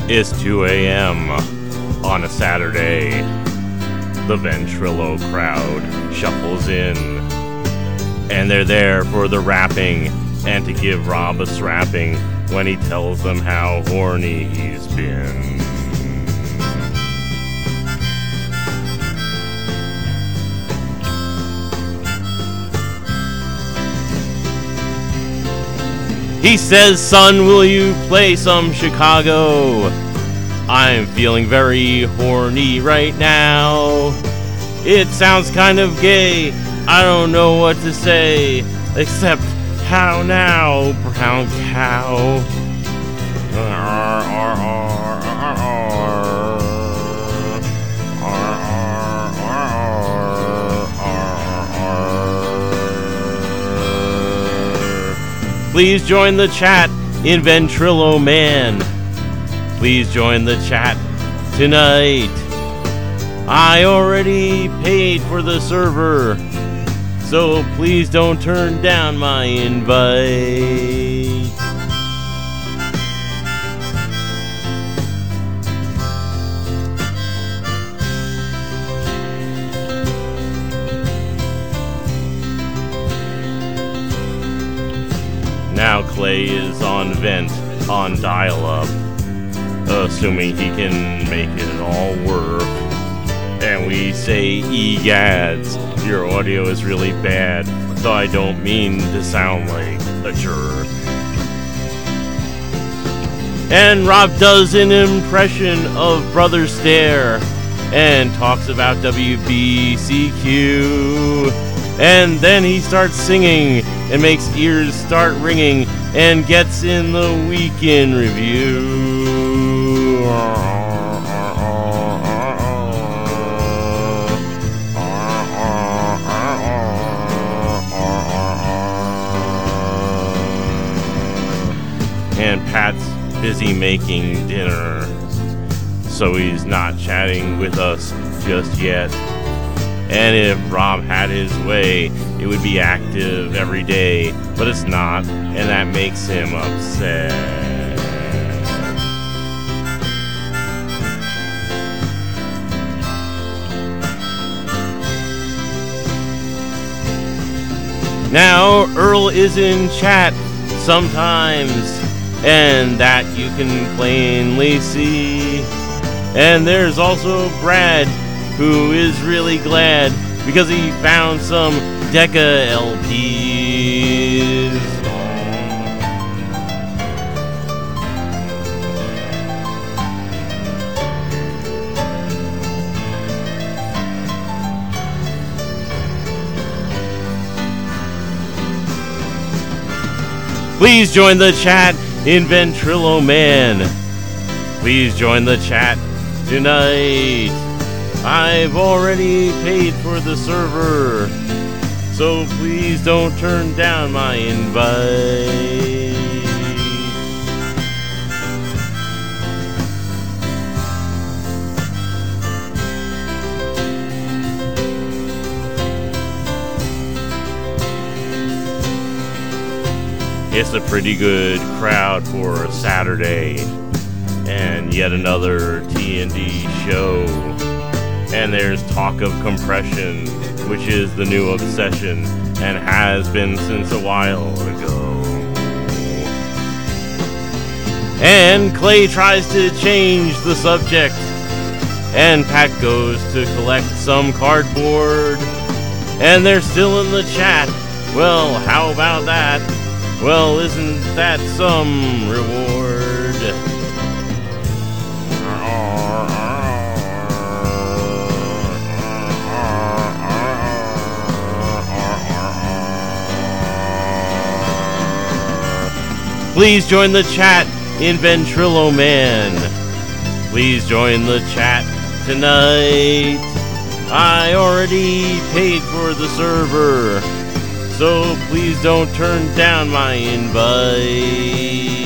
It's 2 a.m. on a Saturday. The Ventrilo crowd shuffles in, and they're there for the rapping and to give Rob a strapping when he tells them how horny he's been. He says, "Son, will you play some Chicago? I'm feeling very horny right now. It sounds kind of gay. I don't know what to say, except how now, brown cow." Please join the chat in Ventrilo Man. Please join the chat tonight. I already paid for the server, so please don't turn down my invite. Now Clay is on vent on dial-up, assuming he can make it all work. And we say, "Egads, your audio is really bad, though I don't mean to sound like a jerk." And Rob does an impression of Brother Stare and talks about WBCQ. And then he starts singing and makes ears start ringing and gets in the weekend review. And Pat's busy making dinner, so he's not chatting with us just yet. And if Rob had his way, it would be active every day, but it's not, and that makes him upset. Now, Earl is in chat sometimes, and that you can plainly see. And there's also Brad, who is really glad because he found some Decca LPs. Please join the chat in Ventrilo Man. Please join the chat tonight. I've already paid for the server, so please don't turn down my invite. It's a pretty good crowd for a Saturday, and yet another T&D show. And there's talk of compression, which is the new obsession and has been since a while ago. And Clay tries to change the subject, and Pat goes to collect some cardboard, and they're still in the chat. Well, how about that? Well, isn't that some reward? Please join the chat in Ventrilo Man. Please join the chat tonight. I already paid for the server, so please don't turn down my invite.